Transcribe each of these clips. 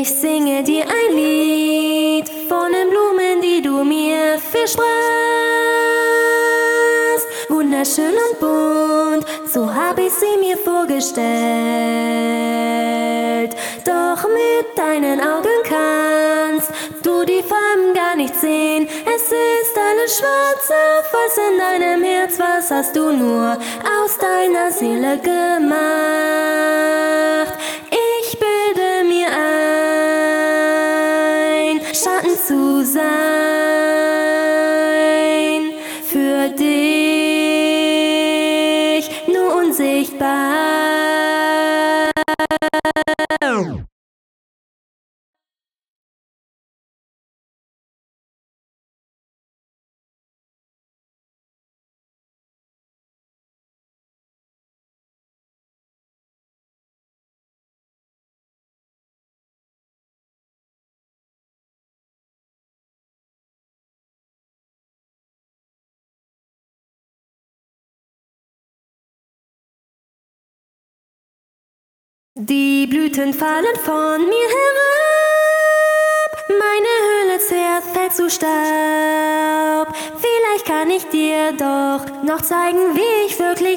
Ich singe dir ein Lied von den Blumen, die du mir versprachst. Wunderschön und bunt, so hab ich sie mir vorgestellt. Doch mit deinen Augen kannst du die Farben gar nicht sehen. Es ist alles schwarz auf weiß in deinem Herz. Was hast du nur aus deiner Seele gemacht? Ich bilde mir ein, Schatten zu sein, für dich nur unsichtbar. Die Blüten fallen von mir herab, meine Höhle zerfällt zu Staub. Vielleicht kann ich dir doch noch zeigen, wie ich wirklich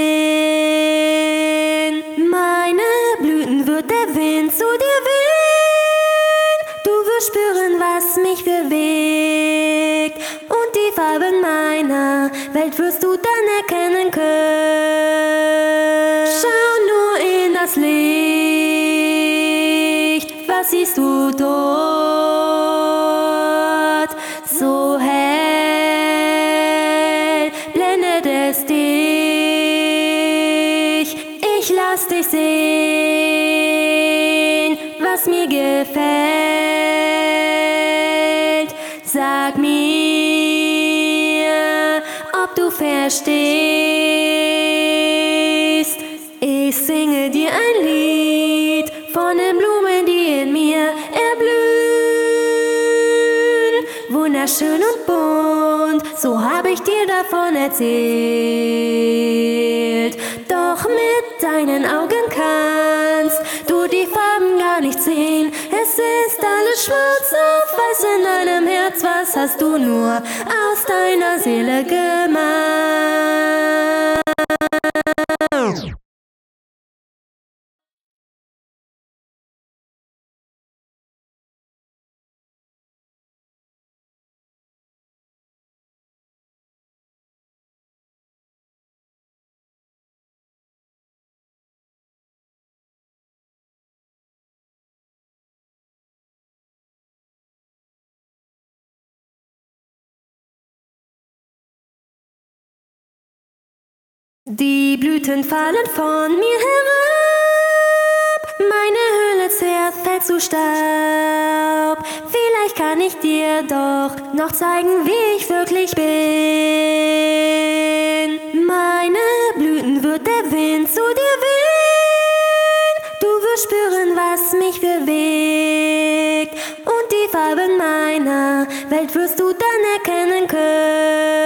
bin. Meine Blüten wird der Wind zu dir wehen. Du wirst spüren, was mich bewegt. Und die Farben meiner Welt wirst du dann erkennen können. Schau nur in das Licht, was siehst du dort? So hell blendet es dich. Ich lass dich sehen, was mir gefällt. Sag mir, ob du verstehst. Ich singe dir ein Lied von den Blumen, die in mir erblühen. Wunderschön und bunt, so hab ich dir davon erzählt. Doch mit deinen Augen kannst du die Farben gar nicht sehen. Es ist alles schwarz auf weiß in deinem Herz. Was hast du nur aus deiner Seele gemacht? Die Blüten fallen von mir herab, meine Höhle zerfällt zu Staub. Vielleicht kann ich dir doch noch zeigen, wie ich wirklich bin. Meine Blüten wird der Wind zu dir wehen. Du wirst spüren, was mich bewegt. Und die Farben meiner Welt wirst du dann erkennen können.